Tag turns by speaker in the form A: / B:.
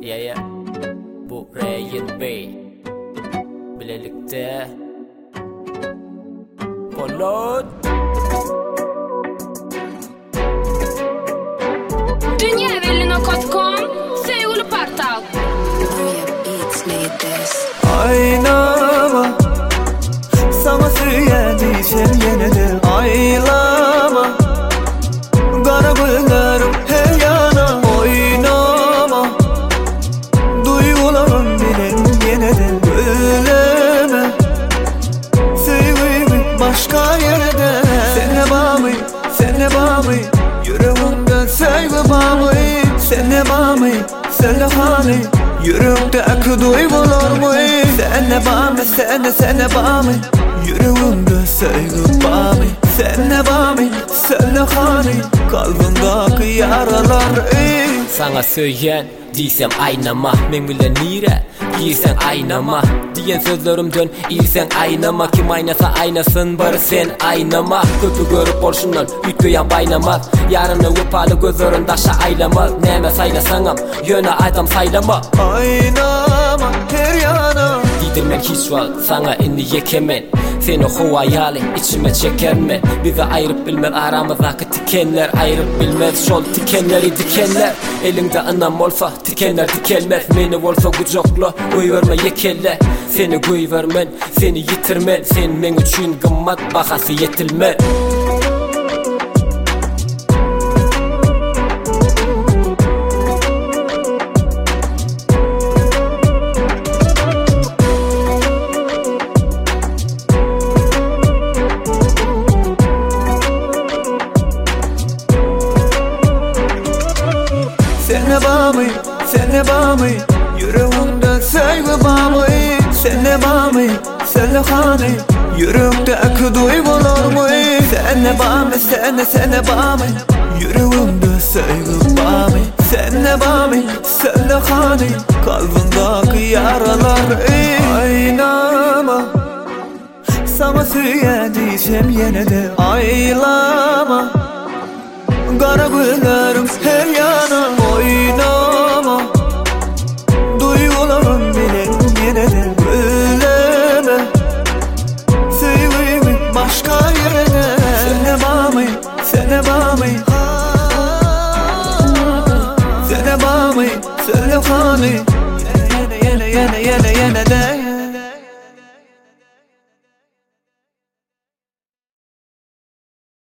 A: Yeah. Bu Rayin Bey Bilelikte Polat
B: Dünyaevliliğine.com Sevgili Partal
C: Aynama sana söylediysem yine de aylama. Kara gözlerim her yana oynama. Duygularım bilen yine de öleme. Sevgimi başka yerde. Senle bağımı, senle bağımı. Yüreğimde sevgi bağımı. Senle bağımı, senle hani. Yüreğimdeki duygularımı. Senle bağımı, senle bağımı. Yüreğimde sevgi bağımı. Senle bağımı, senle hani. Kalbimdeki yaralar.
A: Sana söyleyen diysem aynama. Men bilen nire giysen aynama. Diyen sözlerimden ilsen aynama. Kim aynasa aynasın bari sen aynama. Kötü görüp bolşundan ütköyen baynamaz. Yarını öpalı gözlerin daşa aylamaz. Neme saylasanam yöne adam saylama.
C: Aynama her yana.
A: Dedim ben hiç var sana inni yekemen. Seni o hayali içime çekerme. Bizi ayırıp bilmez aramızdaki tikenler. Ayırıp bilmez şol tikenleri dikenler. Elinde anam olsa tikenler dikelmez. Meni olsa kucakla koyverme yekelle. Seni koyvermen, seni yitirmen. Sen men üçün kımmat bakası yetilmez.
C: Senle bağımı, senle bağımı. Yüreğimde sevgi bağımı. Senle bağımı, senle hani. Yüreğimdeki duygularımı. Senle bağımı, senle bağımı. Yüreğimde sevgi bağımı. Senle bağımı, senle hani. Kalbimdeki yaralar. Aynama sana söylediysem yine de aylama. Kara gözlerim her